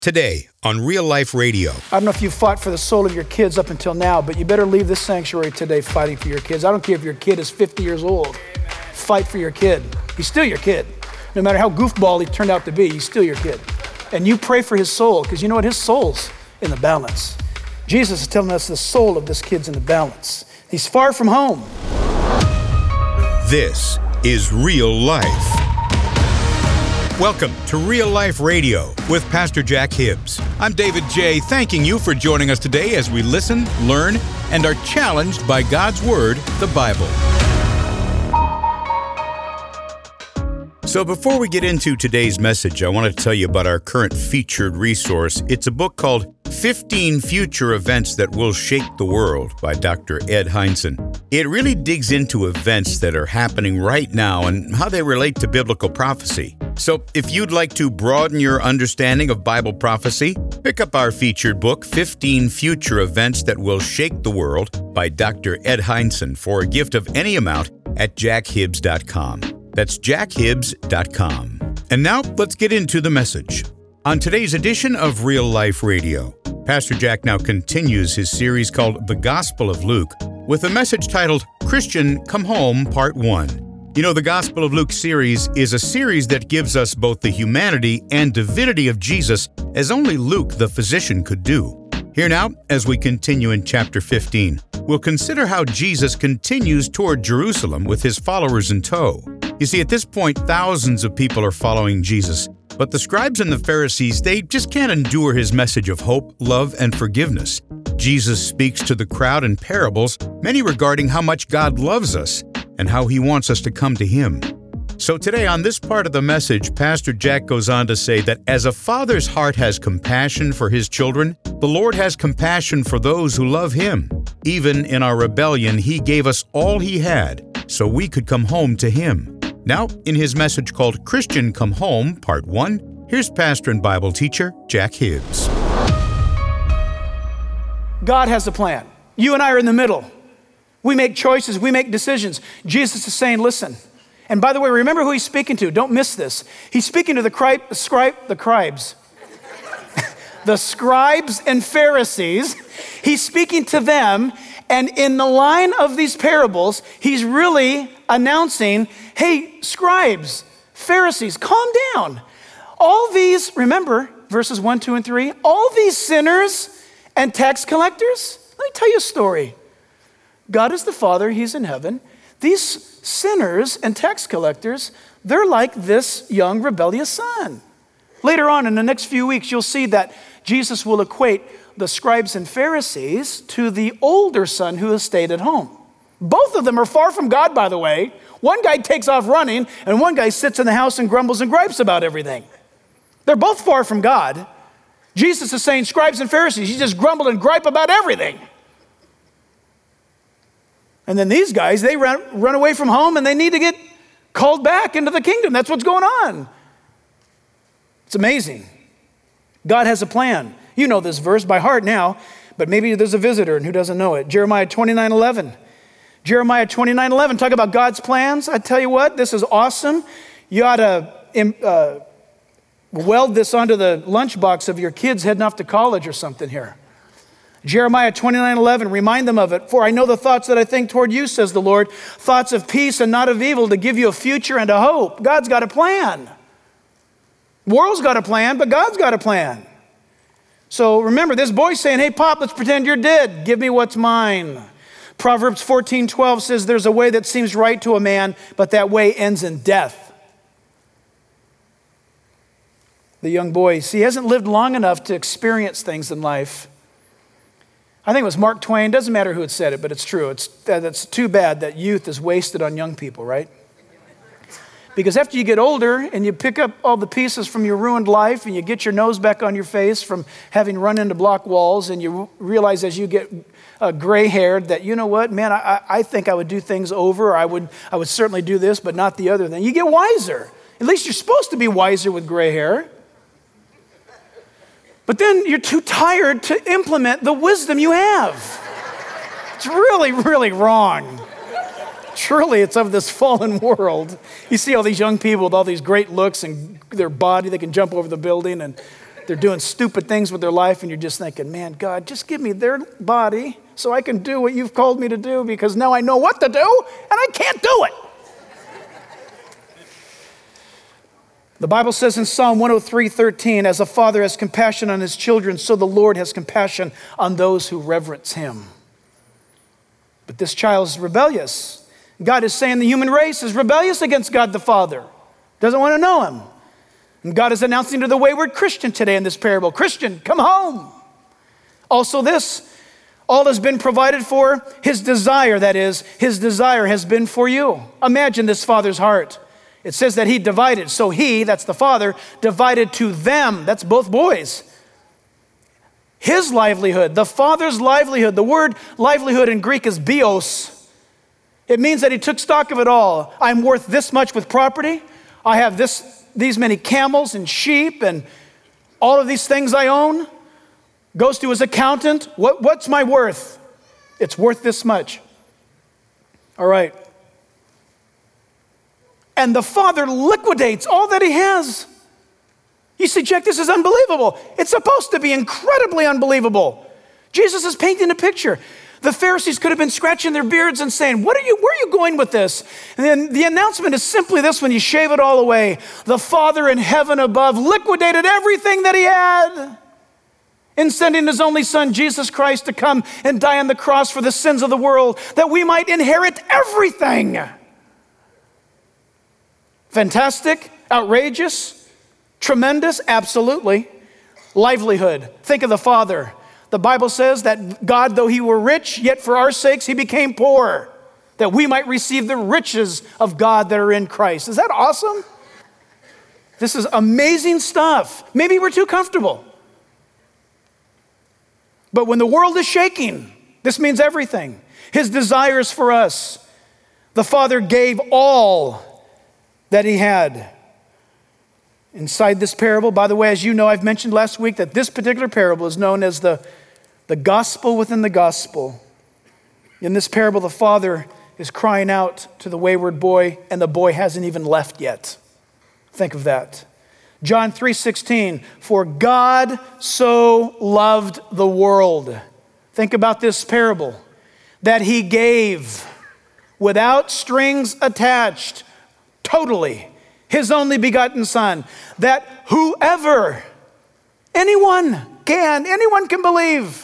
Today on Real Life Radio. I don't know if you fought for the soul of your kids up until now, but you better leave this sanctuary today fighting for your kids. I don't care if your kid is 50 years old. Fight for your kid. He's still your kid. No matter how goofball he turned out to be, he's still your kid. And you pray for his soul, because you know what? His soul's in the balance. Jesus is telling us the soul of this kid's in the balance. He's far from home. This is Real Life. Welcome to Real Life Radio with Pastor Jack Hibbs. I'm David J., thanking you for joining us today as we listen, learn, and are challenged by God's Word, the Bible. So before we get into today's message, I want to tell you about our current featured resource. It's a book called 15 Future Events That Will Shake the World by Dr. Ed Hindson. It really digs into events that are happening right now and how they relate to biblical prophecy. So if you'd like to broaden your understanding of Bible prophecy, pick up our featured book, 15 Future Events That Will Shake the World by Dr. Ed Hindson for a gift of any amount at jackhibbs.com. That's jackhibbs.com. And now let's get into the message. On today's edition of Real Life Radio, Pastor Jack now continues his series called The Gospel of Luke with a message titled Christian Come Home Part 1. You know, the Gospel of Luke series is a series that gives us both the humanity and divinity of Jesus as only Luke the physician could do. Here now, as we continue in chapter 15, we'll consider how Jesus continues toward Jerusalem with his followers in tow. You see, at this point, thousands of people are following Jesus, but the scribes and the Pharisees, they just can't endure his message of hope, love, and forgiveness. Jesus speaks to the crowd in parables, many regarding how much God loves us and how he wants us to come to him. So today on this part of the message, Pastor Jack goes on to say that as a father's heart has compassion for his children, the Lord has compassion for those who love him. Even in our rebellion, he gave us all he had so we could come home to him. Now, in his message called Christian Come Home, Part 1, here's pastor and Bible teacher Jack Hibbs. God has a plan. You and I are in the middle. We make choices, we make decisions. Jesus is saying, listen. And by the way, remember who he's speaking to. Don't miss this. He's speaking to the scribes and Pharisees. He's speaking to them, and in the line of these parables, he's really announcing, hey, scribes, Pharisees, calm down. All these, remember, verses 1, 2, and 3, all these sinners and tax collectors, let me tell you a story. God is the Father, he's in heaven. These sinners and tax collectors, they're like this young rebellious son. Later on in the next few weeks, you'll see that Jesus will equate the scribes and Pharisees to the older son who has stayed at home. Both of them are far from God, by the way. One guy takes off running, and one guy sits in the house and grumbles and gripes about everything. They're both far from God. Jesus is saying, scribes and Pharisees, you just grumble and gripe about everything. And then these guys, they run away from home and they need to get called back into the kingdom. That's what's going on. It's amazing. God has a plan. You know this verse by heart now, but maybe there's a visitor who doesn't know it. Jeremiah 29:11. Jeremiah 29:11, talk about God's plans. I tell you what, this is awesome. You ought to weld this onto the lunchbox of your kids heading off to college or something here. Jeremiah 29:11, remind them of it. For I know the thoughts that I think toward you, says the Lord, thoughts of peace and not of evil, to give you a future and a hope. God's got a plan. The world's got a plan, but God's got a plan. So remember, this boy's saying, hey, Pop, let's pretend you're dead. Give me what's mine. Proverbs 14:12 says there's a way that seems right to a man, but that way ends in death. The young boy, see, he hasn't lived long enough to experience things in life. I think it was Mark Twain. Doesn't matter who had said it, but it's true. That's too bad that youth is wasted on young people, right? Because after you get older and you pick up all the pieces from your ruined life and you get your nose back on your face from having run into block walls, and you realize as you get gray-haired that, you know what, man, I think I would do things over. I would certainly do this, but not the other thing. You get wiser. At least you're supposed to be wiser with gray hair. But then you're too tired to implement the wisdom you have. It's really, really wrong. Truly, it's of this fallen world. You see all these young people with all these great looks and their body, they can jump over the building, and They're doing stupid things with their life, and you're just thinking, man, God, just give me their body so I can do what you've called me to do, because now I know what to do, and I can't do it. The Bible says in Psalm 103:13, as a father has compassion on his children, so the Lord has compassion on those who reverence him. But this child is rebellious. God is saying the human race is rebellious against God the Father, doesn't want to know him. And God is announcing to the wayward Christian today in this parable, Christian, come home. Also this, all has been provided for his desire, that is, his desire has been for you. Imagine this father's heart. It says that he divided. So he, that's the father, divided to them, that's both boys, his livelihood, the father's livelihood. The word livelihood in Greek is bios. It means that he took stock of it all. I'm worth this much with property. I have these many camels and sheep and all of these things I own. Goes to his accountant. What's my worth? It's worth this much. All right. And the father liquidates all that he has. You see, check, this is unbelievable. It's supposed to be incredibly unbelievable. Jesus is painting a picture. The Pharisees could have been scratching their beards and saying, where are you going with this? And then the announcement is simply this: when you shave it all away, the Father in heaven above liquidated everything that he had in sending his only son, Jesus Christ, to come and die on the cross for the sins of the world, that we might inherit everything. Fantastic, outrageous, tremendous, absolutely. Livelihood. Think of the Father. The Bible says that God, though he were rich, yet for our sakes he became poor, that we might receive the riches of God that are in Christ. Is that awesome? This is amazing stuff. Maybe we're too comfortable. But when the world is shaking, this means everything. His desires for us. The Father gave all that he had. Inside this parable, by the way, as you know, I've mentioned last week that this particular parable is known as the gospel within the gospel. In this parable, the father is crying out to the wayward boy, and the boy hasn't even left yet. Think of that. John 3:16, for God so loved the world. Think about this parable, that he gave without strings attached, totally, his only begotten son, that whoever, anyone can believe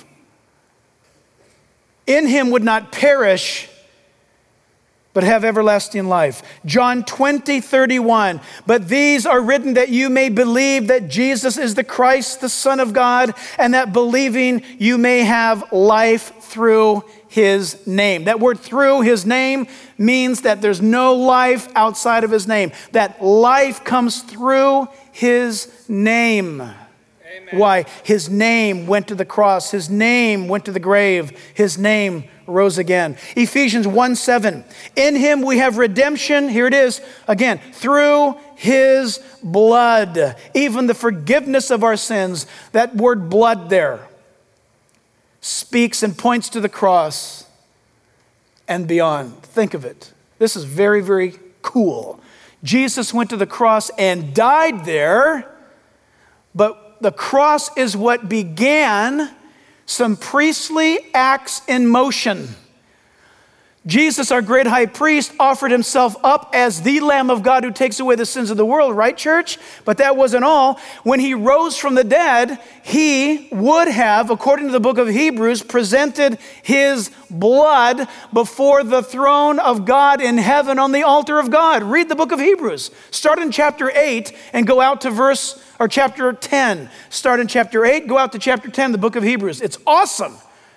in him would not perish, but have everlasting life. John 20:31, but these are written that you may believe that Jesus is the Christ, the Son of God, and that believing you may have life through his name. That word through his name means that there's no life outside of his name. That life comes through his name. Amen. Why? His name went to the cross. His name went to the grave. His name rose again. Ephesians 1:7. In him we have redemption. Here it is again. Through his blood. Even the forgiveness of our sins. That word blood there speaks and points to the cross and beyond. Think of it. This is very, very cool. Jesus went to the cross and died there, but the cross is what began some priestly acts in motion. Jesus, our great high priest, offered himself up as the Lamb of God who takes away the sins of the world, right, church? But that wasn't all. When he rose from the dead, he would have, according to the book of Hebrews, presented his blood before the throne of God in heaven on the altar of God. Read the book of Hebrews. Start in chapter 8 and go out to chapter 10. Start in chapter 8, go out to chapter 10, the book of Hebrews. It's awesome.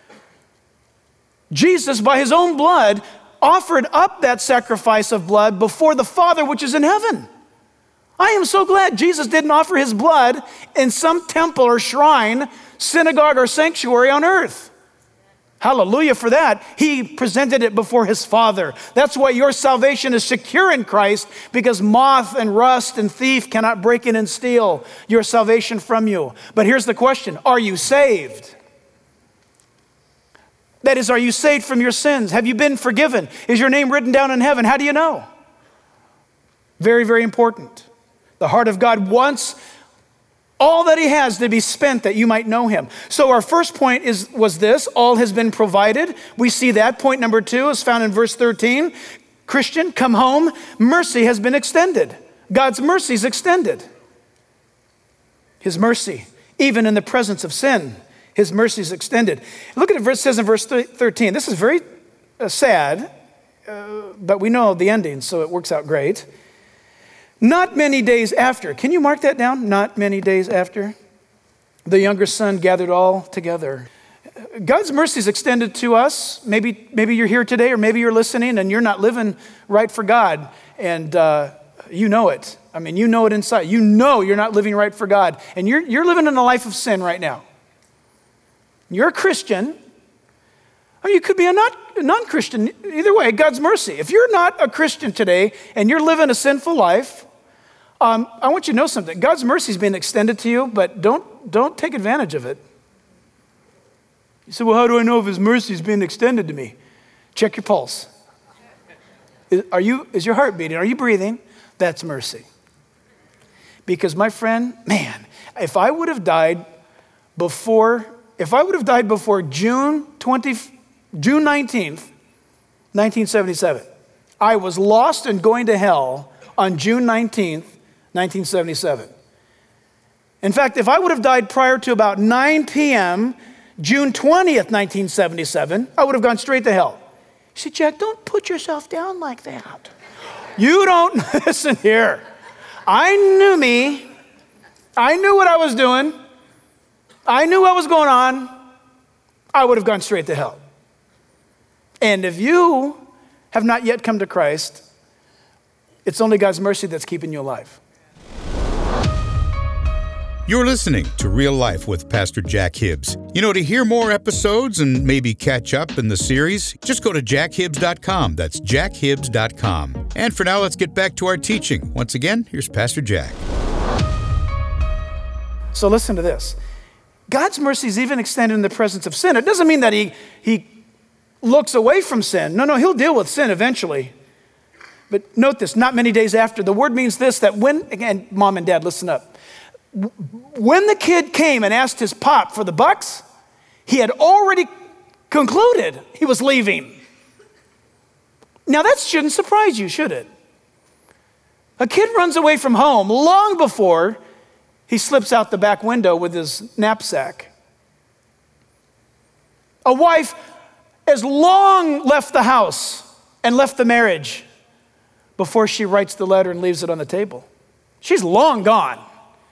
Jesus, by his own blood, offered up that sacrifice of blood before the Father which is in heaven. I am so glad Jesus didn't offer his blood in some temple or shrine, synagogue or sanctuary on earth. Hallelujah for that. He presented it before his Father. That's why your salvation is secure in Christ, because moth and rust and thief cannot break in and steal your salvation from you. But here's the question. Are you saved? That is, are you saved from your sins? Have you been forgiven? Is your name written down in heaven? How do you know? Very, very important. The heart of God wants All that he has to be spent that you might know him. So our first point was this: all has been provided. We see that. Point number 2 is found in verse 13. Christian, come home. Mercy has been extended. God's mercy is extended. His mercy, even in the presence of sin, his mercy is extended. Look at what it says in verse 13. This is very sad, but we know the ending, so it works out great. Not many days after. Can you mark that down? Not many days after. The younger son gathered all together. God's mercy is extended to us. Maybe you're here today, or maybe you're listening and you're not living right for God, and you know it. I mean, you know it inside. You know you're not living right for God, and you're living in a life of sin right now. You're a Christian, or you could be a non-Christian. Either way, God's mercy. If you're not a Christian today and you're living a sinful life, I want you to know something. God's mercy is being extended to you, but don't take advantage of it. You say, well, how do I know if his mercy is being extended to me? Check your pulse. Is your heart beating? Are you breathing? That's mercy. Because my friend, man, if I would have died before June 19th, 1977, I was lost and going to hell on June 19th, 1977. In fact, if I would have died prior to about 9 p.m., June 20th, 1977, I would have gone straight to hell. You see, Jack, don't put yourself down like that. You don't, listen here. I knew me. I knew what I was doing. I knew what was going on. I would have gone straight to hell. And if you have not yet come to Christ, it's only God's mercy that's keeping you alive. You're listening to Real Life with Pastor Jack Hibbs. You know, to hear more episodes and maybe catch up in the series, just go to jackhibbs.com. That's jackhibbs.com. And for now, let's get back to our teaching. Once again, here's Pastor Jack. So listen to this. God's mercy is even extended in the presence of sin. It doesn't mean that he looks away from sin. No, he'll deal with sin eventually. But note this, not many days after. The word means this, that when, again, mom and dad, listen up. When the kid came and asked his pop for the bucks, he had already concluded he was leaving. Now that shouldn't surprise you, should it? A kid runs away from home long before he slips out the back window with his knapsack. A wife has long left the house and left the marriage before she writes the letter and leaves it on the table. She's long gone.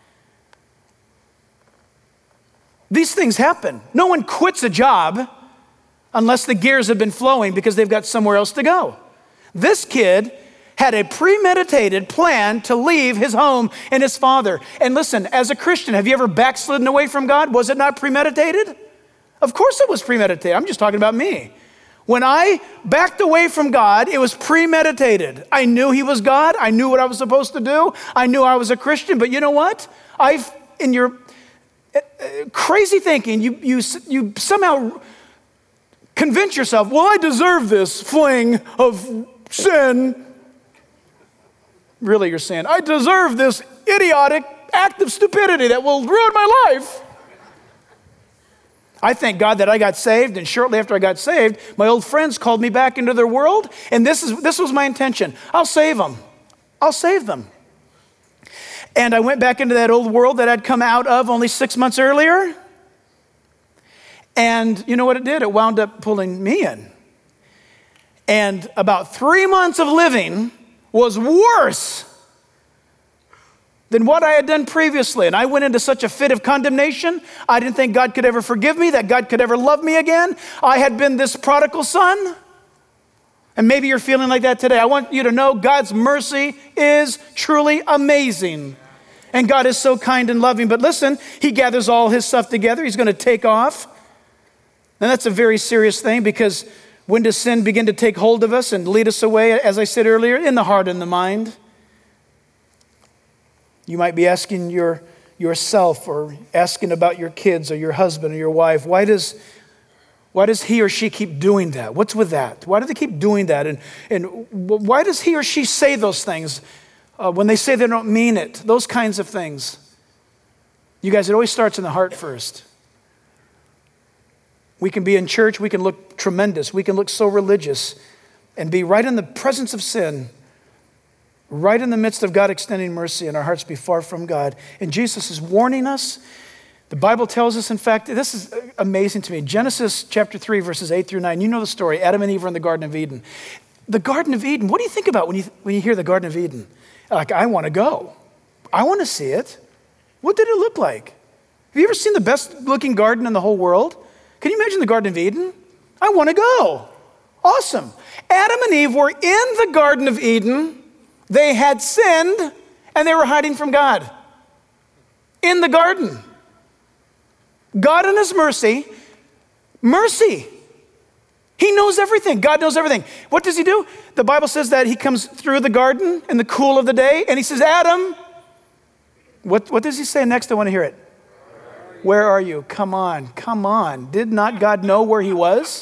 These things happen. No one quits a job unless the gears have been flowing because they've got somewhere else to go. This kid had a premeditated plan to leave his home and his father. And listen, as a Christian, have you ever backslidden away from God? Was it not premeditated? Of course it was premeditated. I'm just talking about me. When I backed away from God, it was premeditated. I knew he was God. I knew what I was supposed to do. I knew I was a Christian. But you know what? In your crazy thinking, you somehow convince yourself, well, I deserve this fling of sin. Really, you're saying, I deserve this idiotic act of stupidity that will ruin my life. I thank God that I got saved, and shortly after I got saved, my old friends called me back into their world, and this was my intention. I'll save them. I'll save them. And I went back into that old world that I'd come out of only 6 months earlier. And you know what it did? It wound up pulling me in. And about 3 months of living was worse than what I had done previously. And I went into such a fit of condemnation. I didn't think God could ever forgive me, that God could ever love me again. I had been this prodigal son. And maybe you're feeling like that today. I want you to know God's mercy is truly amazing. And God is so kind and loving. But listen, he gathers all his stuff together. He's going to take off. And that's a very serious thing, because when does sin begin to take hold of us and lead us away, as I said earlier, in the heart and the mind? You might be asking yourself, or asking about your kids or your husband or your wife, why does he or she keep doing that? What's with that? Why do they keep doing that? And why does he or she say those things when they say they don't mean it? Those kinds of things. You guys, it always starts in the heart first. We can be in church, we can look tremendous, we can look so religious and be right in the presence of sin, right in the midst of God extending mercy, and our hearts be far from God. And Jesus is warning us. The Bible tells us, in fact, this is amazing to me. Genesis chapter 3, verses 8 through 9. You know the story. Adam and Eve are in the Garden of Eden. The Garden of Eden, what do you think about when you hear the Garden of Eden? Like, I want to go. I want to see it. What did it look like? Have you ever seen the best looking garden in the whole world? Can you imagine the Garden of Eden? I want to go. Awesome. Adam and Eve were in the Garden of Eden. They had sinned and they were hiding from God. In the garden. God in his mercy. He knows everything. God knows everything. What does he do? The Bible says that he comes through the garden in the cool of the day and he says, Adam, what does he say next? I want to hear it. Where are you? Come on. Did not God know where he was?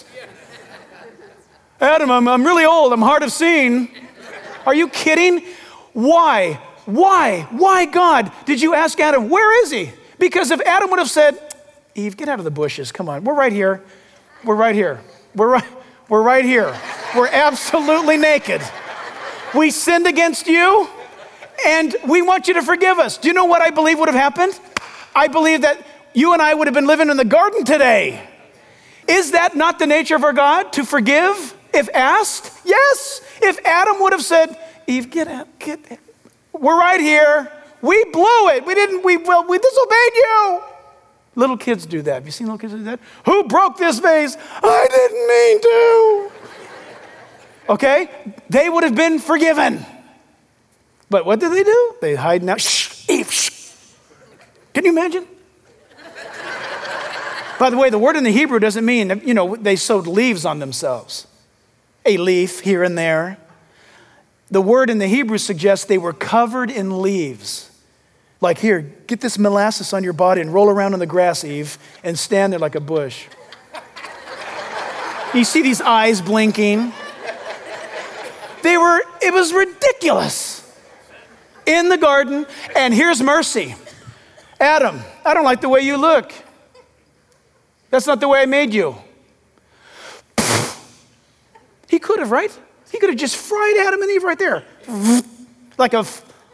Adam, I'm really old. I'm hard of seeing. Are you kidding? Why, God, did you ask Adam, where is he? Because if Adam would have said, Eve, get out of the bushes. Come on. We're right here. We're right here. We're absolutely naked. We sinned against you, and we want you to forgive us. Do you know what I believe would have happened? I believe that you and I would have been living in the garden today. Is that not the nature of our God, to forgive if asked? Yes. If Adam would have said, Eve, get out. We're right here. We blew it. We disobeyed you. Little kids do that. Have you seen little kids do that? Who broke this vase? I didn't mean to. Okay? They would have been forgiven. But what do? They hide now. Shh, Eve, shh. Can you imagine? By the way, the word in the Hebrew doesn't mean, they sewed leaves on themselves. A leaf here and there. The word in the Hebrew suggests they were covered in leaves. Like, here, get this molasses on your body and roll around in the grass, Eve, and stand there like a bush. You see these eyes blinking. It was ridiculous. In the garden, and here's mercy. Adam, I don't like the way you look. That's not the way I made you. He could have, right? He could have just fried Adam and Eve right there. Like a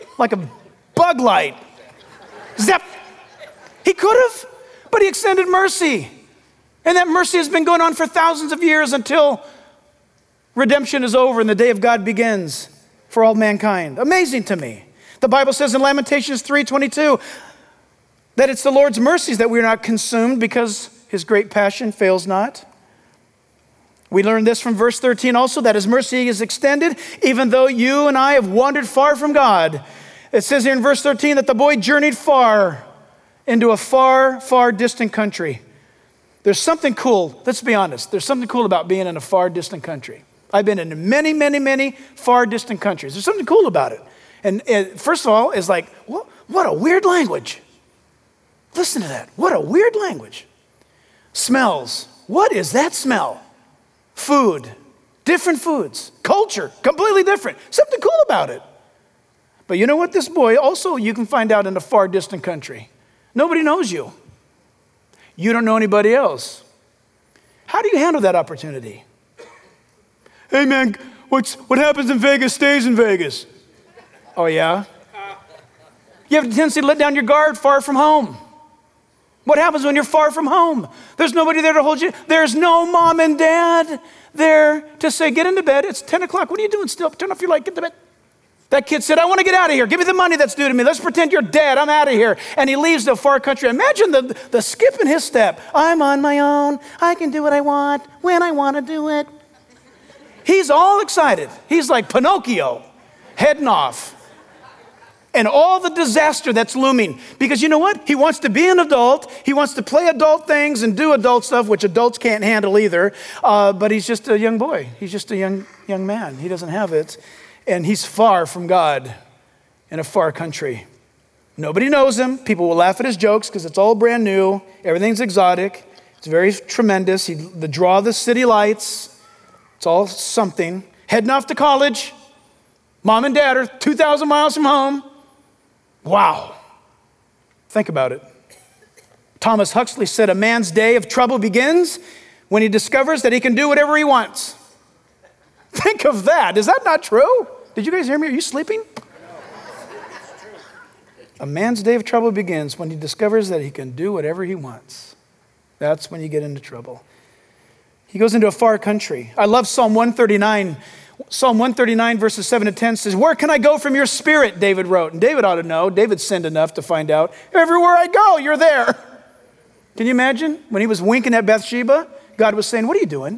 bug light. Zap! He could have, but he extended mercy. And that mercy has been going on for thousands of years until redemption is over and the day of God begins for all mankind. Amazing to me. The Bible says in Lamentations 3:22 that it's the Lord's mercies that we're not consumed because his great passion fails not. We learn this from verse 13 also, that his mercy is extended even though you and I have wandered far from God. It says here in verse 13 that the boy journeyed far into a far, far distant country. There's something cool, let's be honest, there's something cool about being in a far distant country. I've been in many, many, many far distant countries. There's something cool about it. And first of all, it's like, what a weird language. Listen to that. What a weird language. Smells. What is that smell? Food. Different foods. Culture. Completely different. Something cool about it. But you know what? This boy also you can find out in a far distant country. Nobody knows you. You don't know anybody else. How do you handle that opportunity? Hey man, what happens in Vegas stays in Vegas. Oh yeah? You have a tendency to let down your guard far from home. What happens when you're far from home? There's nobody there to hold you. There's no mom and dad there to say, get into bed. It's 10 o'clock. What are you doing still? Turn off your light. Get to bed. That kid said, I want to get out of here. Give me the money that's due to me. Let's pretend you're dead. I'm out of here. And he leaves the far country. Imagine the skip in his step. I'm on my own. I can do what I want when I want to do it. He's all excited. He's like Pinocchio, heading off. And all the disaster that's looming. Because you know what? He wants to be an adult. He wants to play adult things and do adult stuff, which adults can't handle either. But he's just a young boy. He's just a young man. He doesn't have it. And he's far from God in a far country. Nobody knows him. People will laugh at his jokes because it's all brand new. Everything's exotic. It's very tremendous. The draw of the city lights. It's all something. Heading off to college. Mom and dad are 2,000 miles from home. Wow. Think about it. Thomas Huxley said, a man's day of trouble begins when he discovers that he can do whatever he wants. Think of that. Is that not true? Did you guys hear me? Are you sleeping? A man's day of trouble begins when he discovers that he can do whatever he wants. That's when you get into trouble. He goes into a far country. I love Psalm 139. Psalm 139 verses 7 to 10 says, where can I go from your spirit, David wrote. And David ought to know. David sinned enough to find out. Everywhere I go, you're there. Can you imagine? When he was winking at Bathsheba, God was saying, what are you doing?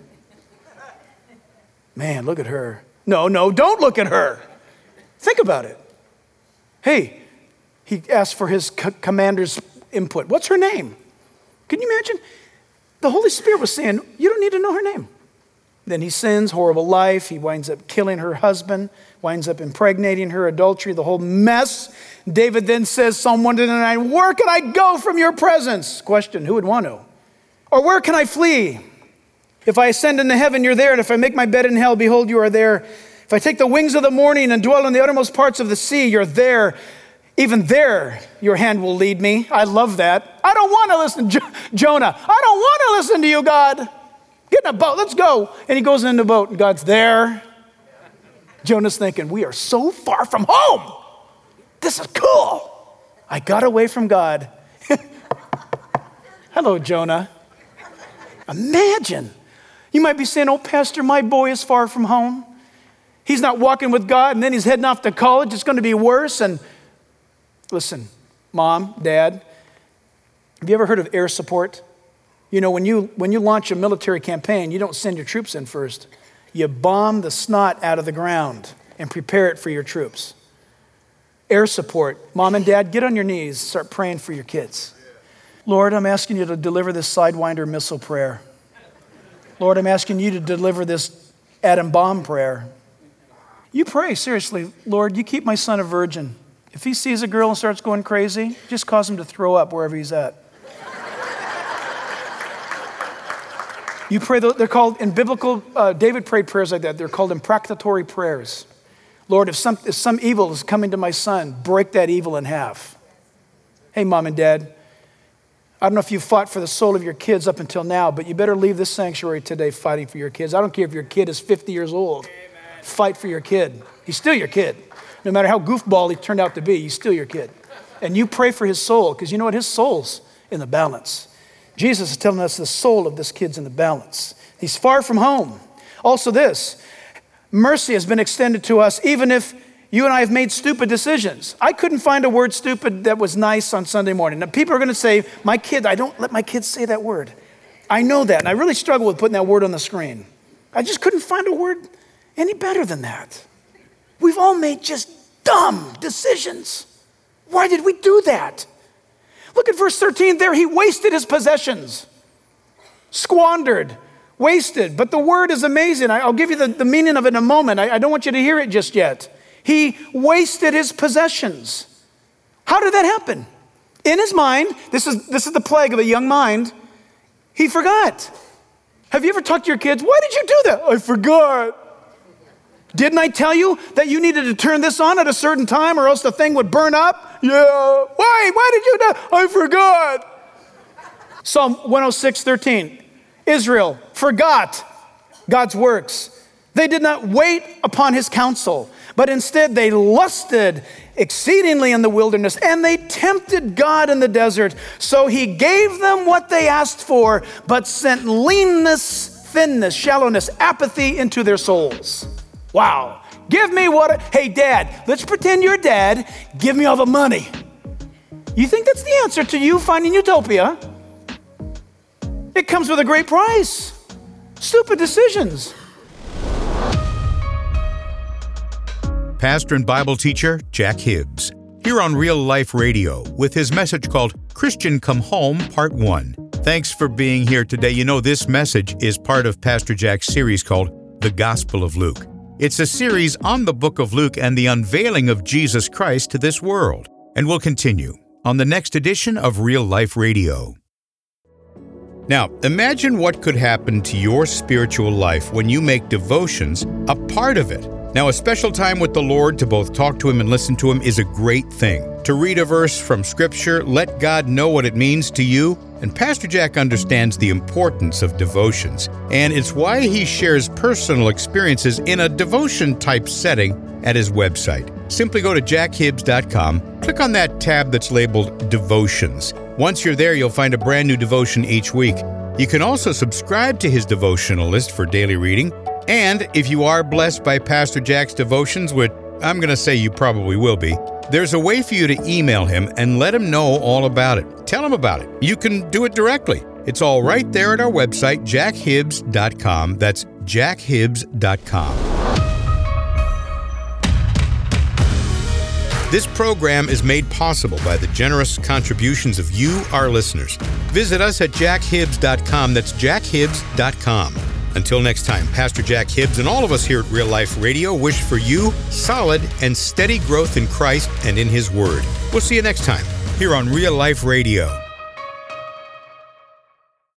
Man, look at her. No, don't look at her. Think about it. Hey, he asked for his commander's input. What's her name? Can you imagine? The Holy Spirit was saying, you don't need to know her name. Then he sins, horrible life. He winds up killing her husband, winds up impregnating her, adultery, the whole mess. David then says, Psalm 139, where can I go from your presence? Question, who would want to? Or where can I flee? If I ascend into heaven, you're there. And if I make my bed in hell, behold, you are there. If I take the wings of the morning and dwell in the uttermost parts of the sea, you're there. Even there, your hand will lead me. I love that. I don't want to listen, Jonah. I don't want to listen to you, God. Get in a boat, let's go. And he goes in the boat and God's there. Jonah's thinking, we are so far from home. This is cool. I got away from God. Hello, Jonah. Imagine. You might be saying, oh, Pastor, my boy is far from home. He's not walking with God, and then he's heading off to college. It's going to be worse. And listen, Mom, Dad, have you ever heard of air support? You know, when you launch a military campaign, you don't send your troops in first. You bomb the snot out of the ground and prepare it for your troops. Air support. Mom and Dad, get on your knees. Start praying for your kids. Lord, I'm asking you to deliver this Sidewinder missile prayer. Lord, I'm asking you to deliver this atom bomb prayer. You pray, seriously. Lord, you keep my son a virgin. If he sees a girl and starts going crazy, just cause him to throw up wherever he's at. You pray, they're called, in biblical, David prayed prayers like that. They're called imprecatory prayers. Lord, if some evil is coming to my son, break that evil in half. Hey, Mom and Dad, I don't know if you fought for the soul of your kids up until now, but you better leave this sanctuary today fighting for your kids. I don't care if your kid is 50 years old. Amen. Fight for your kid. He's still your kid. No matter how goofball he turned out to be, he's still your kid. And you pray for his soul, because you know what? His soul's in the balance. Jesus is telling us the soul of this kid's in the balance. He's far from home. Also this, mercy has been extended to us even if you and I have made stupid decisions. I couldn't find a word stupid that was nice on Sunday morning. Now people are going to say, I don't let my kids say that word. I know that, and I really struggle with putting that word on the screen. I just couldn't find a word any better than that. We've all made just dumb decisions. Why did we do that? Look at verse 13 there. He wasted his possessions. Squandered, wasted. But the word is amazing. I'll give you the meaning of it in a moment. I don't want you to hear it just yet. He wasted his possessions. How did that happen? In his mind, this is the plague of a young mind, he forgot. Have you ever talked to your kids? Why did you do that? I forgot. Didn't I tell you that you needed to turn this on at a certain time or else the thing would burn up? Yeah. Why? Why did you do that? I forgot. Psalm 106:13. Israel forgot God's works. They did not wait upon his counsel, but instead they lusted exceedingly in the wilderness, and they tempted God in the desert. So he gave them what they asked for, but sent leanness, thinness, shallowness, apathy into their souls. Wow. Give me hey, Dad, let's pretend you're Dad. Give me all the money. You think that's the answer to you finding utopia? It comes with a great price. Stupid decisions. Pastor and Bible teacher Jack Hibbs, here on Real Life Radio with his message called Christian Come Home, Part 1. Thanks for being here today. You know, this message is part of Pastor Jack's series called The Gospel of Luke. It's a series on the book of Luke and the unveiling of Jesus Christ to this world. And we'll continue on the next edition of Real Life Radio. Now, imagine what could happen to your spiritual life when you make devotions a part of it. Now, a special time with the Lord to both talk to Him and listen to Him is a great thing. to read a verse from Scripture, let God know what it means to you. And Pastor Jack understands the importance of devotions, and it's why he shares personal experiences in a devotion-type setting at his website. Simply go to jackhibbs.com, click on that tab that's labeled Devotions. Once you're there, you'll find a brand new devotion each week. You can also subscribe to his devotional list for daily reading. And if you are blessed by Pastor Jack's devotions, which I'm going to say you probably will be, there's a way for you to email him and let him know all about it. Tell him about it. You can do it directly. It's all right there at our website, jackhibbs.com. That's jackhibbs.com. This program is made possible by the generous contributions of you, our listeners. Visit us at jackhibbs.com. That's jackhibbs.com. Until next time, Pastor Jack Hibbs and all of us here at Real Life Radio wish for you solid and steady growth in Christ and in His Word. We'll see you next time here on Real Life Radio.